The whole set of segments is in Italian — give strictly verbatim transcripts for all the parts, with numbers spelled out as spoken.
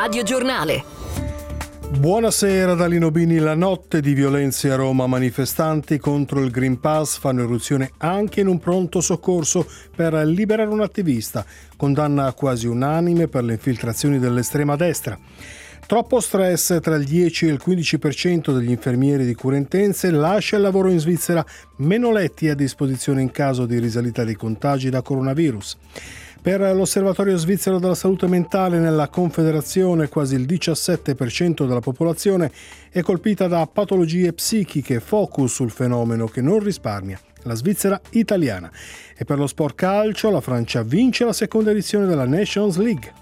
Radio Giornale. Buonasera da Lino Bini. La notte di violenze a Roma. Manifestanti contro il Green Pass fanno irruzione anche in un pronto soccorso per liberare un attivista. Condanna quasi unanime per le infiltrazioni dell'estrema destra. Troppo stress. Tra il dieci e il quindici per cento degli infermieri di cura intense lascia il lavoro in Svizzera. Meno letti a disposizione in caso di risalita dei contagi da coronavirus. Per l'Osservatorio svizzero della salute mentale nella Confederazione quasi il diciassette per cento della popolazione è colpita da patologie psichiche, focus sul fenomeno che non risparmia la Svizzera italiana. E per lo sport calcio la Francia vince la seconda edizione della Nations League.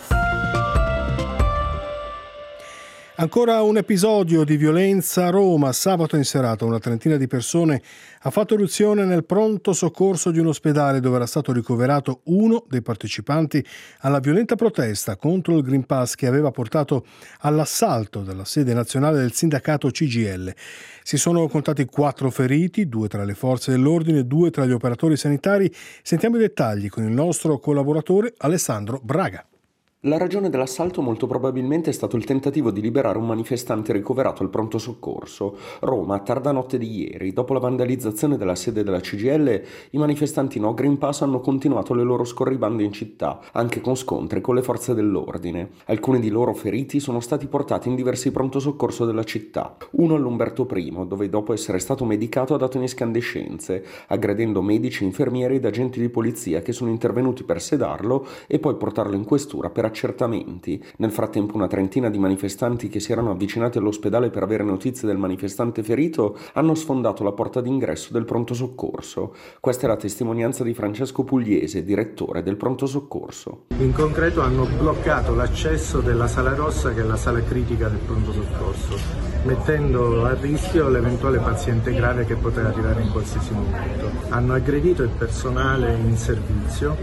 Ancora un episodio di violenza a Roma. Sabato in serata una trentina di persone ha fatto irruzione nel pronto soccorso di un ospedale dove era stato ricoverato uno dei partecipanti alla violenta protesta contro il Green Pass che aveva portato all'assalto della sede nazionale del sindacato C G I L. Si sono contati quattro feriti, due tra le forze dell'ordine e due tra gli operatori sanitari. Sentiamo i dettagli con il nostro collaboratore Alessandro Braga. La ragione dell'assalto molto probabilmente è stato il tentativo di liberare un manifestante ricoverato al pronto soccorso. Roma, a tarda notte di ieri, dopo la vandalizzazione della sede della C G I L, i manifestanti no Green Pass hanno continuato le loro scorribande in città, anche con scontri con le forze dell'ordine. Alcuni di loro feriti sono stati portati in diversi pronto soccorso della città. Uno all'Umberto I, dove dopo essere stato medicato ha dato in escandescenze, aggredendo medici, infermieri ed agenti di polizia che sono intervenuti per sedarlo e poi portarlo in questura per accertamenti. Nel frattempo una trentina di manifestanti che si erano avvicinati all'ospedale per avere notizie del manifestante ferito hanno sfondato la porta d'ingresso del pronto soccorso. Questa è la testimonianza di Francesco Pugliese, direttore del pronto soccorso. In concreto hanno bloccato l'accesso della sala rossa, che è la sala critica del pronto soccorso, mettendo a rischio l'eventuale paziente grave che poteva arrivare in qualsiasi momento. Hanno aggredito il personale in servizio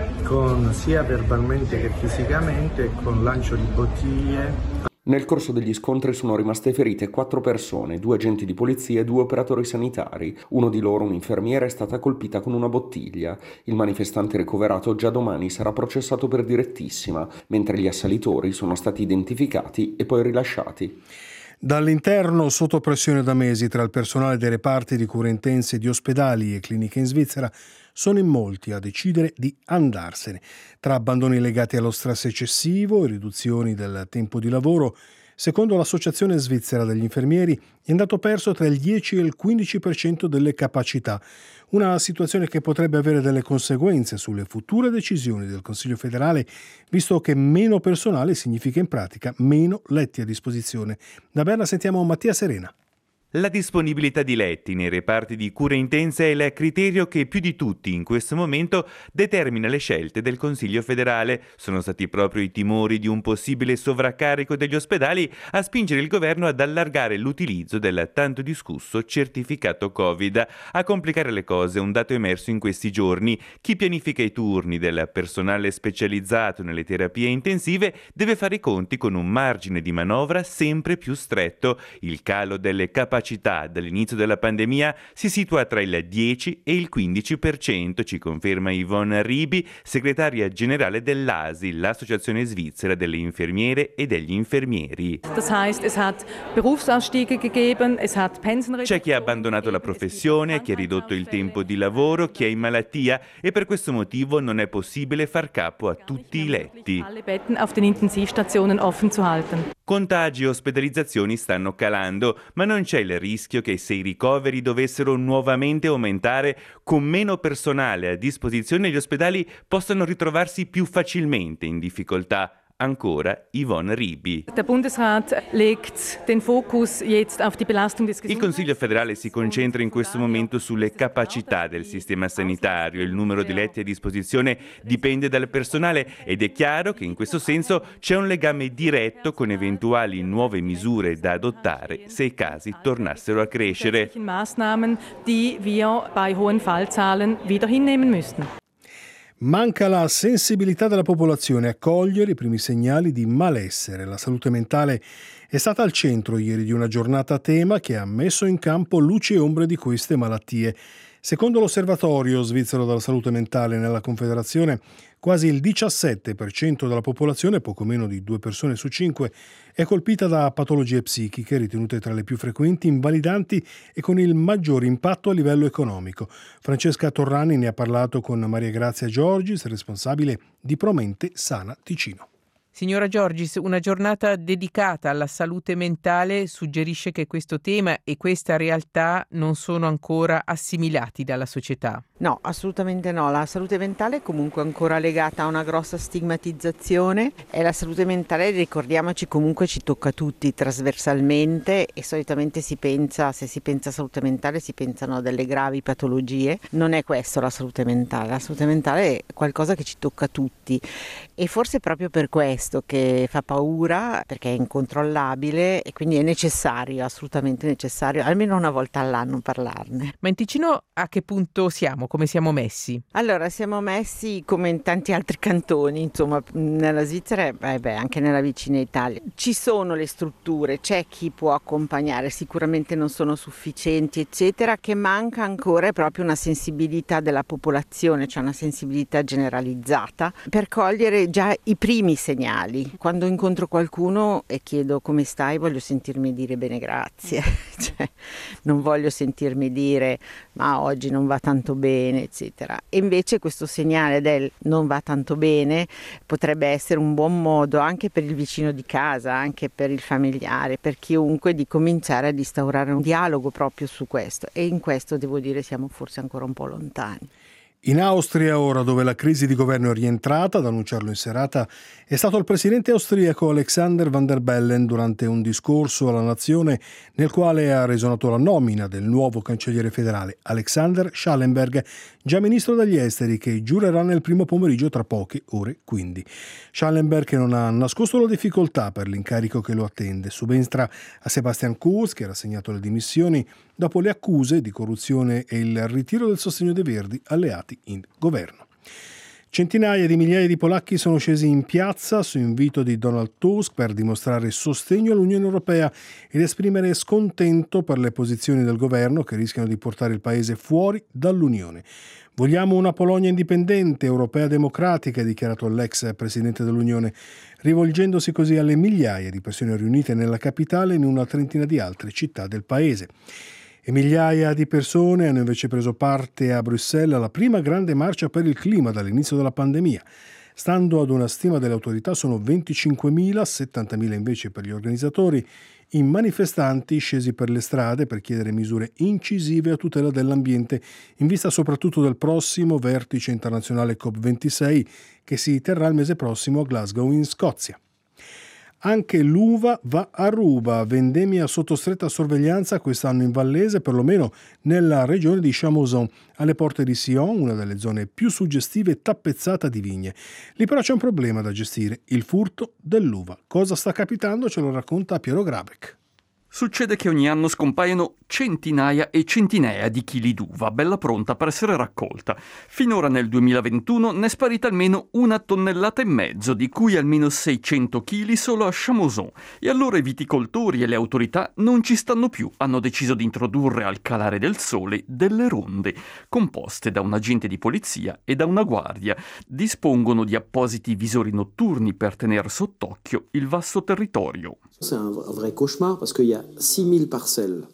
con sia verbalmente che fisicamente, con lancio di bottiglie. Nel corso degli scontri sono rimaste ferite quattro persone, due agenti di polizia e due operatori sanitari. Uno di loro, un'infermiera, è stata colpita con una bottiglia. Il manifestante ricoverato già domani sarà processato per direttissima, mentre gli assalitori sono stati identificati e poi rilasciati. Dall'interno, sotto pressione da mesi tra il personale dei reparti di cure intense di ospedali e cliniche in Svizzera, sono in molti a decidere di andarsene. Tra abbandoni legati allo stress eccessivo e riduzioni del tempo di lavoro, secondo l'Associazione Svizzera degli Infermieri è andato perso tra il dieci e il quindici per cento delle capacità. Una situazione che potrebbe avere delle conseguenze sulle future decisioni del Consiglio federale, visto che meno personale significa in pratica meno letti a disposizione. Da Berna sentiamo Mattia Serena. La disponibilità di letti nei reparti di cure intense è il criterio che più di tutti in questo momento determina le scelte del Consiglio federale. Sono stati proprio i timori di un possibile sovraccarico degli ospedali a spingere il governo ad allargare l'utilizzo del tanto discusso certificato Covid. A complicare le cose un dato emerso in questi giorni: chi pianifica i turni del personale specializzato nelle terapie intensive deve fare i conti con un margine di manovra sempre più stretto. Il calo delle capacità dall'inizio della pandemia si situa tra il dieci e il quindici per cento, ci conferma Yvonne Ribi, segretaria generale dell'A S I, l'Associazione Svizzera delle Infermiere e degli Infermieri. C'è chi ha abbandonato la professione, chi ha ridotto il tempo di lavoro, chi è in malattia e per questo motivo non è possibile far capo a tutti i letti. Contagi e ospedalizzazioni stanno calando, ma non c'è il rischio che se i ricoveri dovessero nuovamente aumentare, con meno personale a disposizione gli ospedali possano ritrovarsi più facilmente in difficoltà. Ancora Yvonne Ribi. Der Bundesrat legt den Fokus jetzt auf die Belastung des Il Consiglio federale si concentra in questo momento sulle capacità del sistema sanitario. Il numero di letti a disposizione dipende dal personale ed è chiaro che in questo senso c'è un legame diretto con eventuali nuove misure da adottare se i casi tornassero a crescere. Maßnahmen, die wir bei hohen Fallzahlen wieder hinnehmen müssten. Manca la sensibilità della popolazione a cogliere i primi segnali di malessere. La salute mentale è stata al centro ieri di una giornata a tema che ha messo in campo luci e ombre di queste malattie. Secondo l'Osservatorio svizzero della salute mentale nella Confederazione, quasi il diciassette per cento della popolazione, poco meno di due persone su cinque, è colpita da patologie psichiche ritenute tra le più frequenti, invalidanti e con il maggior impatto a livello economico. Francesca Torrani ne ha parlato con Maria Grazia Giorgis, responsabile di Promente Sana Ticino. Signora Giorgis, una giornata dedicata alla salute mentale suggerisce che questo tema e questa realtà non sono ancora assimilati dalla società. No, assolutamente no. La salute mentale è comunque ancora legata a una grossa stigmatizzazione e la salute mentale, ricordiamoci, comunque ci tocca a tutti trasversalmente e solitamente si pensa, se si pensa a salute mentale si pensano a delle gravi patologie. Non è questo la salute mentale, la salute mentale è qualcosa che ci tocca a tutti e forse proprio per questo che fa paura, perché è incontrollabile e quindi è necessario, assolutamente necessario, almeno una volta all'anno parlarne. Ma in Ticino a che punto siamo? Come siamo messi? Allora, siamo messi come in tanti altri cantoni, insomma, nella Svizzera e beh, beh, anche nella vicina Italia. Ci sono le strutture, c'è chi può accompagnare, sicuramente non sono sufficienti, eccetera, che manca ancora proprio una sensibilità della popolazione, cioè una sensibilità generalizzata, per cogliere già i primi segnali. Quando incontro qualcuno e chiedo come stai, voglio sentirmi dire bene grazie, cioè, non voglio sentirmi dire ma oggi non va tanto bene, eccetera. E invece questo segnale del non va tanto bene potrebbe essere un buon modo anche per il vicino di casa, anche per il familiare, per chiunque, di cominciare ad instaurare un dialogo proprio su questo. E in questo devo dire siamo forse ancora un po' lontani. In Austria ora, dove la crisi di governo è rientrata, ad annunciarlo in serata è stato il presidente austriaco Alexander Van der Bellen durante un discorso alla nazione nel quale ha reso noto la nomina del nuovo cancelliere federale Alexander Schallenberg, già ministro degli esteri, che giurerà nel primo pomeriggio tra poche ore quindi. Schallenberg, che non ha nascosto la difficoltà per l'incarico che lo attende, subentra a Sebastian Kurz, che ha rassegnato le dimissioni dopo le accuse di corruzione e il ritiro del sostegno dei Verdi alleati in governo. Centinaia di migliaia di polacchi sono scesi in piazza su invito di Donald Tusk per dimostrare sostegno all'Unione Europea ed esprimere scontento per le posizioni del governo che rischiano di portare il paese fuori dall'Unione. Vogliamo una Polonia indipendente, europea democratica, ha dichiarato l'ex presidente dell'Unione, rivolgendosi così alle migliaia di persone riunite nella capitale e in una trentina di altre città del paese. E migliaia di persone hanno invece preso parte a Bruxelles alla prima grande marcia per il clima dall'inizio della pandemia. Stando ad una stima delle autorità sono venticinquemila, settantamila invece per gli organizzatori, i manifestanti scesi per le strade per chiedere misure incisive a tutela dell'ambiente, in vista soprattutto del prossimo vertice internazionale COP ventisei che si terrà il mese prossimo a Glasgow in Scozia. Anche l'uva va a ruba, vendemmia sotto stretta sorveglianza quest'anno in Vallese, perlomeno nella regione di Chamoson, alle porte di Sion, una delle zone più suggestive e tappezzata di vigne. Lì però c'è un problema da gestire, il furto dell'uva. Cosa sta capitando? Ce lo racconta Piero Grabeck. Succede che ogni anno scompaiono centinaia e centinaia di chili d'uva, bella pronta per essere raccolta. Finora nel duemilaventuno ne è sparita almeno una tonnellata e mezzo, di cui almeno seicento chili solo a Chamoson. E allora i viticoltori e le autorità non ci stanno più. Hanno deciso di introdurre al calare del sole delle ronde, composte da un agente di polizia e da una guardia. Dispongono di appositi visori notturni per tenere sott'occhio il vasto territorio. C'est un vrai cauchemar parce qu'il y a six mille parcelles.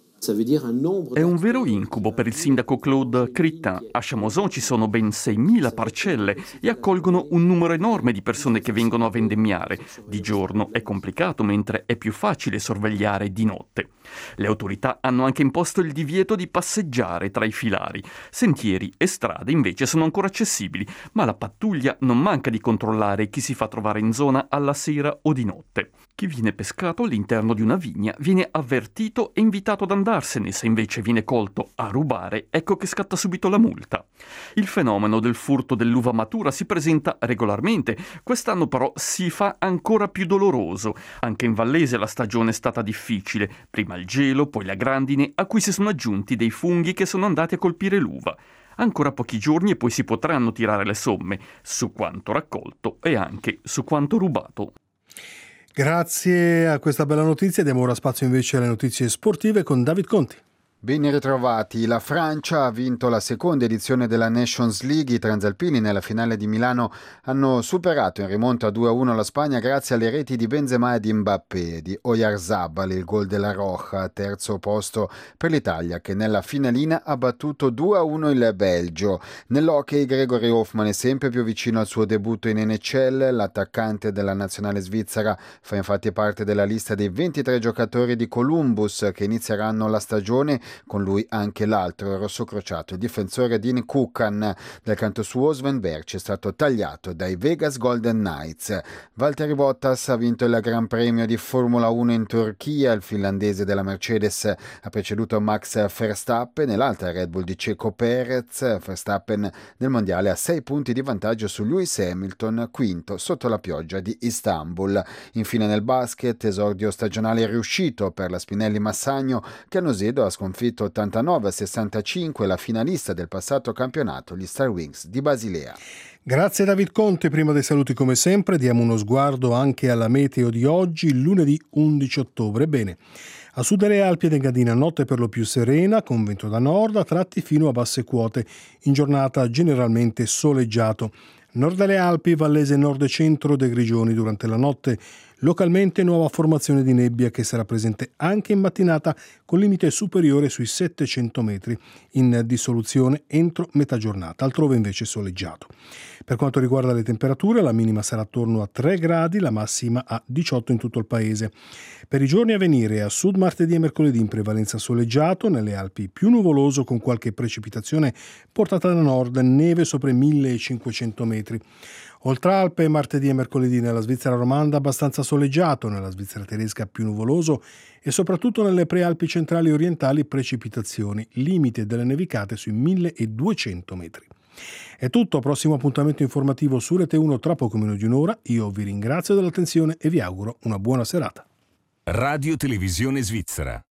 È un vero incubo per il sindaco Claude Critin. A Chamoson ci sono ben seimila parcelle e accolgono un numero enorme di persone che vengono a vendemmiare. Di giorno è complicato, mentre è più facile sorvegliare di notte. Le autorità hanno anche imposto il divieto di passeggiare tra i filari. Sentieri e strade invece sono ancora accessibili, ma la pattuglia non manca di controllare chi si fa trovare in zona alla sera o di notte. Chi viene pescato all'interno di una vigna viene avvertito e invitato ad andarsene. Se invece viene colto a rubare, ecco che scatta subito la multa. Il fenomeno del furto dell'uva matura si presenta regolarmente. Quest'anno però si fa ancora più doloroso. Anche in Vallese la stagione è stata difficile. Prima il gelo, poi la grandine, a cui si sono aggiunti dei funghi che sono andati a colpire l'uva. Ancora pochi giorni e poi si potranno tirare le somme su quanto raccolto e anche su quanto rubato. Grazie a questa bella notizia diamo ora spazio invece alle notizie sportive con David Conti. Ben ritrovati. La Francia ha vinto la seconda edizione della Nations League. I transalpini nella finale di Milano hanno superato in rimonta a due a uno la Spagna grazie alle reti di Benzema e di Mbappé e di Oyarzabal, il gol della Roja, terzo posto per l'Italia che nella finalina ha battuto due a uno il Belgio. Nell'hockey Gregory Hoffman è sempre più vicino al suo debutto in N H L. L'attaccante della nazionale svizzera fa infatti parte della lista dei ventitré giocatori di Columbus che inizieranno la stagione. Con lui anche l'altro rossocrociato, il difensore Dean Kukan. Del canto suo Sven Berch è stato tagliato dai Vegas Golden Knights. Valtteri Bottas ha vinto il Gran Premio di Formula uno in Turchia. Il finlandese della Mercedes ha preceduto Max Verstappen e l'altra Red Bull di Checo Perez. Verstappen nel mondiale ha sei punti di vantaggio su Lewis Hamilton, quinto sotto la pioggia di Istanbul. Infine nel basket, esordio stagionale riuscito per la Spinelli Massagno che a Nosedo ha sconfitto ottantanove a sessantacinque la finalista del passato campionato, gli Star Wings di Basilea. Grazie David Conte. Prima dei saluti come sempre diamo uno sguardo anche alla meteo di oggi, lunedì undici ottobre. Bene, a sud delle Alpi ed Engadina notte per lo più serena, con vento da nord a tratti fino a basse quote, in giornata generalmente soleggiato. Nord delle Alpi, Vallese nord e centro dei Grigioni durante la notte. Localmente nuova formazione di nebbia che sarà presente anche in mattinata con limite superiore sui settecento metri in dissoluzione entro metà giornata, altrove invece soleggiato. Per quanto riguarda le temperature, la minima sarà attorno a tre gradi, la massima a diciotto in tutto il paese. Per i giorni a venire, a sud martedì e mercoledì in prevalenza soleggiato, nelle Alpi più nuvoloso con qualche precipitazione portata da nord, neve sopra i millecinquecento metri. Oltre Alpe, martedì e mercoledì nella Svizzera romanda abbastanza soleggiato, nella Svizzera tedesca più nuvoloso e soprattutto nelle prealpi centrali e orientali precipitazioni, limite delle nevicate sui milleduecento metri. È tutto, prossimo appuntamento informativo su Rete uno tra poco meno di un'ora. Io vi ringrazio dell'attenzione e vi auguro una buona serata. Radio Televisione Svizzera.